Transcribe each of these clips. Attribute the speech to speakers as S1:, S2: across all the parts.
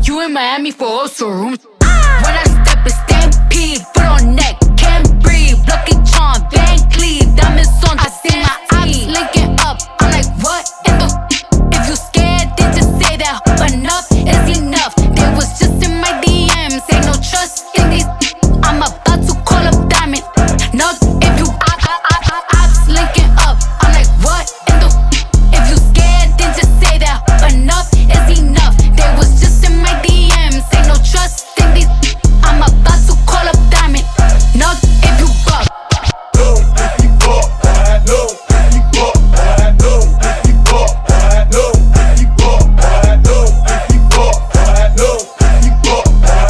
S1: You in Miami for also rooms. When I step in stampede, foot on neck, can't breathe. Lucky Charm, Van Cleef, diamonds on the I see my eyes linking up. I'm like, what in the? If you scared, then just say that. Enough is enough. They was just in my DMs. Ain't no trust in these. I'm about to call up Diamond. No, if you ops linking up. I'm like, what in the? If you scared, then just say that. Enough is enough. They was just in my DMs. Ain't no trust in these. I'm about to call up Diamond. No, if you buck.
S2: No, if you buck. No, if you buck. No, if you buck. No, if you buck. No, if you buck. No, if you buck.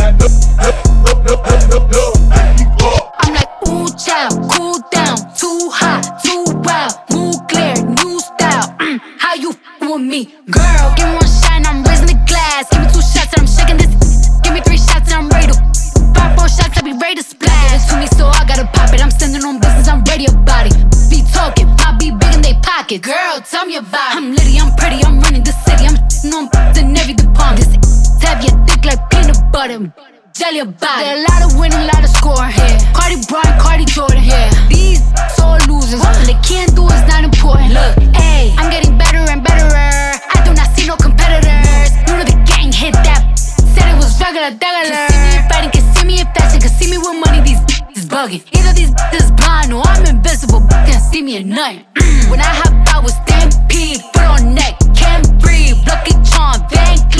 S2: No, if you buck.
S1: I'm like, ooh, child, cool down. Too hot, too wild. Mood clear, new style. How you with me? Girl, give me one shot and I'm raising the glass. Give me 2 shots and I'm shaking this. Give me 3 shots and I'm ready to 5 more shots, I be ready to splash. Give it to me so I gotta pop it. I'm sending on business, I'm ready about it. Be talking, I be big in they pocket. Girl, tell me about it. I'm litty, I'm pretty, I'm running the city. I'm on in every department. This heavy, thick like peanut butter. Jelly about it. There a lot of winning, a lot of scoring here. Cardi Bryant, Cardi Jordan here. These all losers. What they can't do is not important. Look, ayy, I'm getting better and better. I do not see no competitors. You know the gang hit that. Said it was regular. Can see me in fighting, can see me in fashion, can see me with money. These is bugging. Either these is blind or I'm invisible. Can't see me at nothing. When I hop out with stampede, foot on neck, can't breathe. Lucky Charm, Van